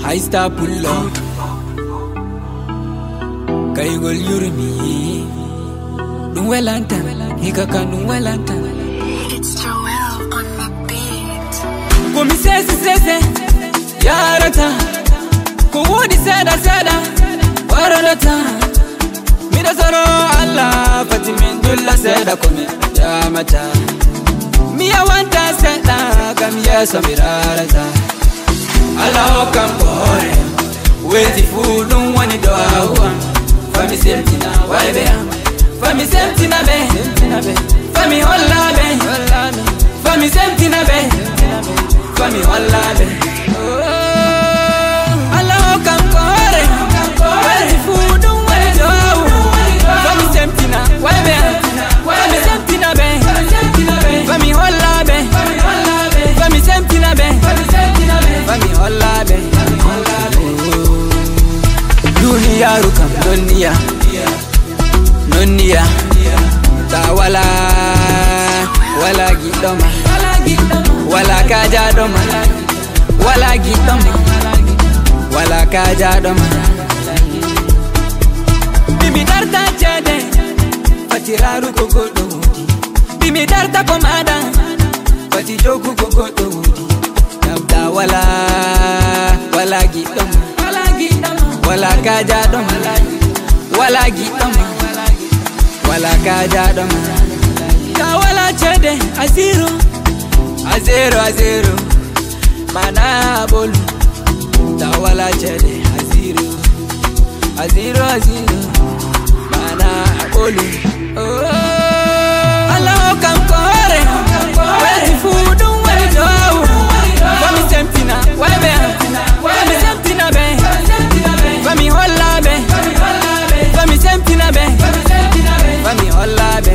I start pull up. Kaigol yurmi. Nuwelanta, hikaka nuwelanta. It's Joel on the beat. Kumi sese, yarata. Kuwudi sada, waranata. Mida soro Allah, Fatimindulla seda kumi jamata. Miya wanta seda, kamiya samirarata. Allah kampore, wezi fudu wani doa. Fami semtina waibe, fami semtina be, fami holla be, fami semtina be, fami holla be. Allah kampore, wezi fudu wani doa. Fami semtina waibe, fami semtina be, fami holla be, fami semtina be, fami holla be. Dunia rukam dunia ta wala gidoma wala kaja doma wala gidoma wala kaja doma bimi darta jade fatiraru kogodo bimi darta komada fati jogu kogodo dabda wala gidoma wala kaja doma wala gidoma wala kaja doma ta wala chede azero mana bolu ta wala chede azero mana bolu Allah kam kore wezi fudu wani doa fami semtina waibe fami semtina be fami holla be fami semtina be fami holla be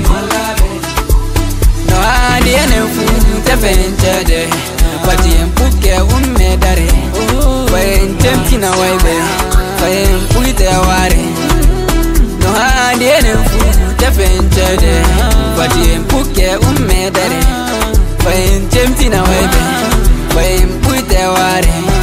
no ani enefu tefenchede wati empuke ummedare fayen semtina waibe fayen puite ware no ani enefu tefenchede wati empuke ummedare fayen semtina waibe fayen puite ware